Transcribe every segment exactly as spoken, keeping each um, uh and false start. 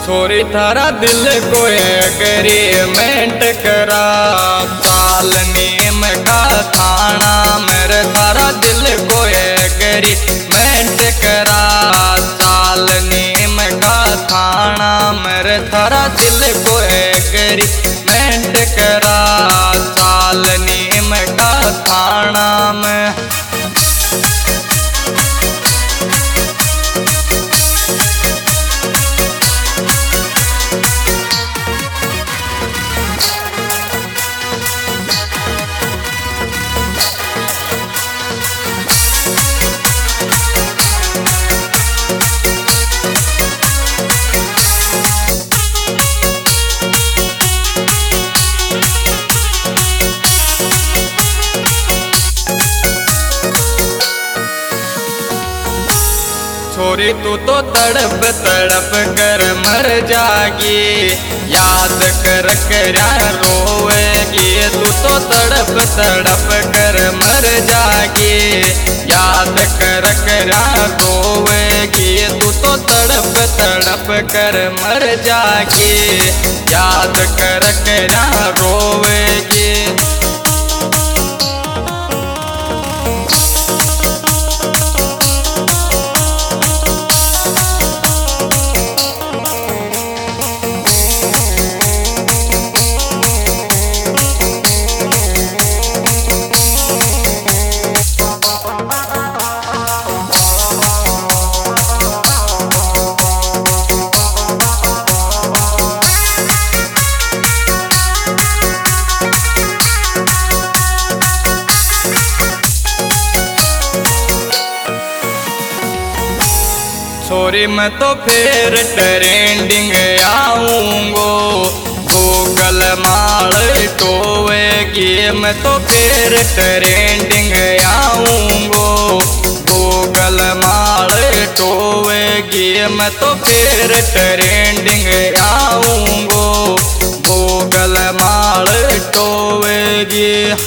छोरी थारा दिल को एग्रीमेंट करा, साल नीम का थाना मेरे थारा दिल को एग्रीमेंट करा, साल नीम का थाना मेरे थारा दिल को एग्रीमेंट करा, साल नीम का थाना में। छोरी तू तो तड़प तड़प कर मर जागी, याद कर कर रोएगी, तू तो तड़प तड़प कर मर जागी, याद कर कर रोएगी, तू तो तड़प तड़प कर मर जागी, याद कर कर रोएगी। छोरी मैं तो फिर ट्रेंडिंग आऊंगो, गूगल माल टोवेगी, मैं तो फिर ट्रेंडिंग आऊंगो, गूगल माल टोवेगी, मैं तो फिर ट्रेंडिंग आऊंगो, गूगल माल टोवेगी।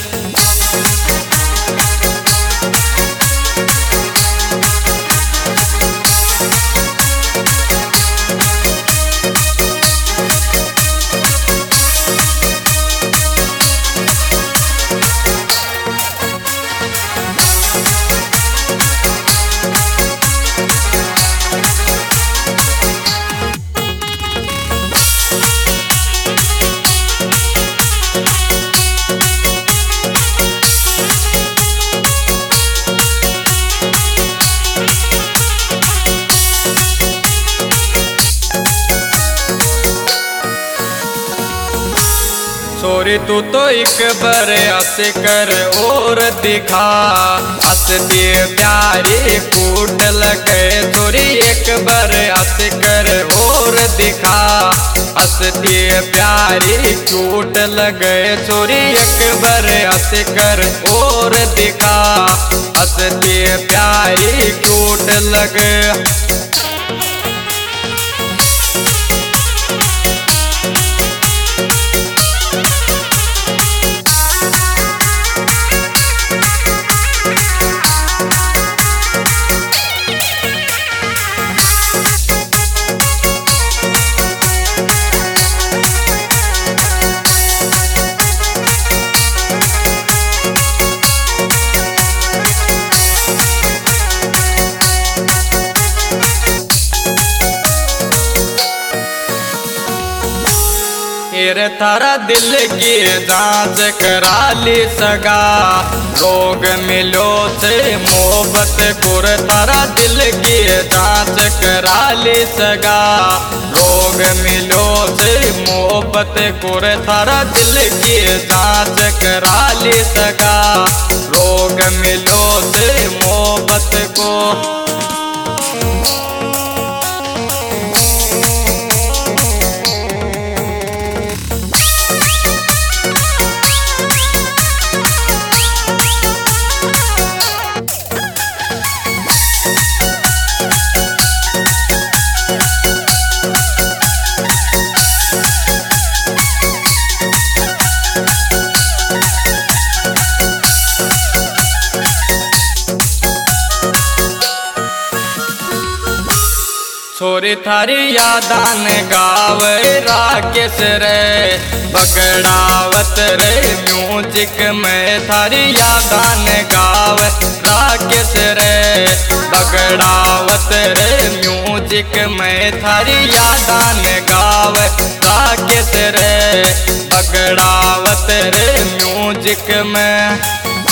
छोरी तू तो एक बार हंस कर और दिखा, हंसती प्यारी कूट लगे, छोरी एक बार हंस कर और दिखा, हंसती प्यारी कूट लगे, छोरी एक बार हंस कर और दिखा, हंसती प्यारी कूट लगे। तेरे थारा दिल की जांच करा ली सगा, रोग मिलो से मोहब्बत गुर, थारा दिल की जांच करा ली सगा, रोग मिलो से मोहब्बत गुर, थारा दिल की जांच करा ली सगा, रोग मिलो से मोहब्बत को। गोरी थारी यादान गावे राकेश रे बगड़ावत रे म्यूजिक में थारी यादान गावे राकेश रे बगड़ावत रे म्यूजिक में थारी यादान गावे राकेश रे बगड़ावत रे म्यूजिक में।